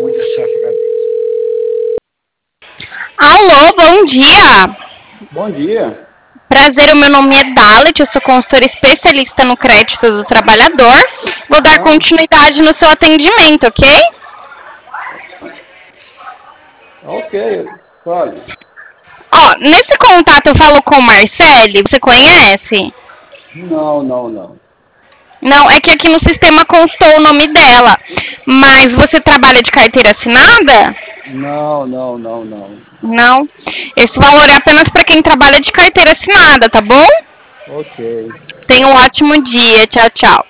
muito acesso a gabinete. Alô, bom dia. Bom dia. Prazer, o meu nome é Dalet, eu sou consultora especialista no crédito do trabalhador. Vou dar continuidade no seu atendimento, ok? Ok, fale. Ó, nesse contato eu falo com Marcele, você conhece? Não. Não, é que aqui no sistema constou o nome dela. Mas você trabalha de carteira assinada? Não. Não. Esse valor é apenas para quem trabalha de carteira assinada, tá bom? Ok. Tenha um ótimo dia. Tchau, tchau.